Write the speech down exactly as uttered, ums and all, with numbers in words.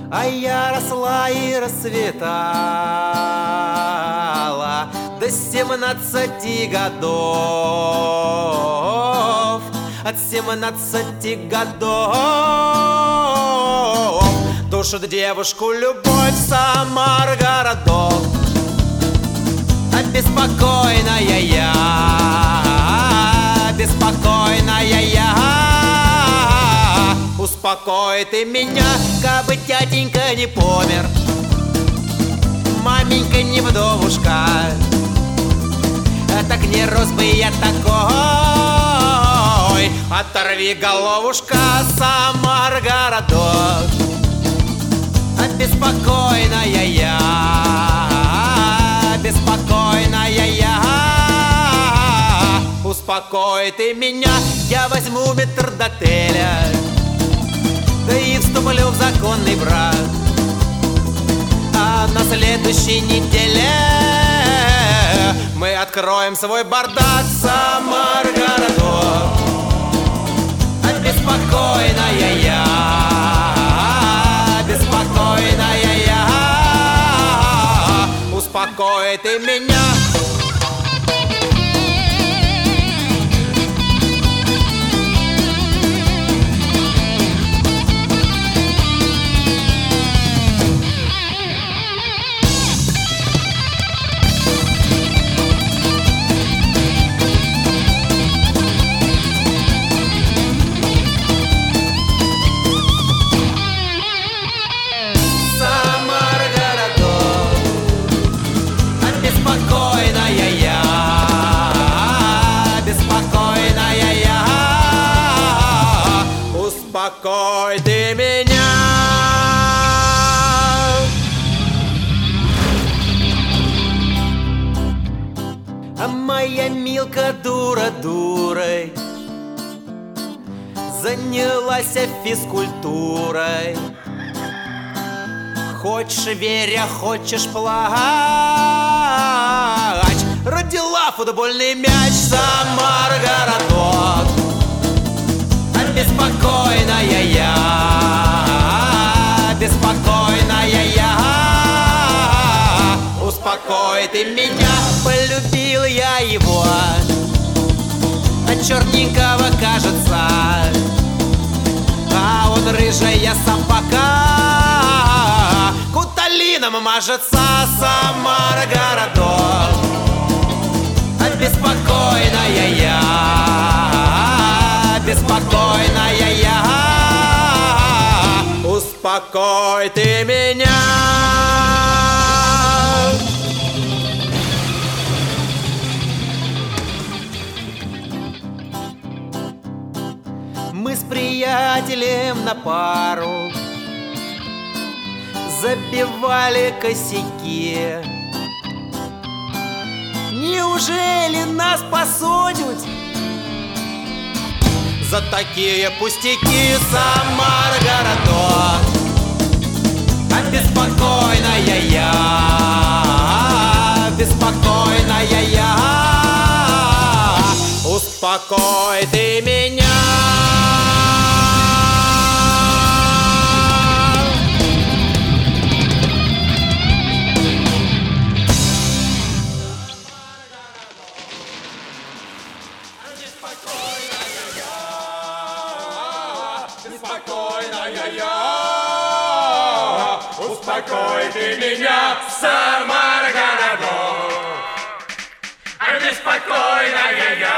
А я росла и расцветала до семнадцати годов. От семнадцати годов душит девушку любовь, Самар городок. А беспокойная я, беспокойная я, успокой ты меня, кабы тятенька не помер, маменька не вдовушка, так не рос бы я такой. Оторви головушка, Самар городок. А беспокойная я, беспокойная я, успокой ты меня, я возьму метрдотеля, да и вступлю в законный брак. А на следующей неделе мы откроем свой бардак, Самар городок. А беспокойная я, беспокойная я, успокой ты меня. Успокой ты меня. А моя Милка дура дурой занялась физкультурой. Хочешь верь, а хочешь плачь, родила футбольный мяч, Самар городок. Беспокойная я, беспокойная я, успокой ты меня. Полюбил я его, а черненького кажется, а он рыжая собака, куталином мажется, Самар городок. А беспокойная я, беспокойная я, успокой ты меня. Мы с приятелем на пару забивали косяки. Неужели нас посудят за такие пустяки, Самар городок? А беспокойная я, беспокойная я, успокой ты меня. Беспокойная я, успокой ты меня, Самар городок. А беспокойная я,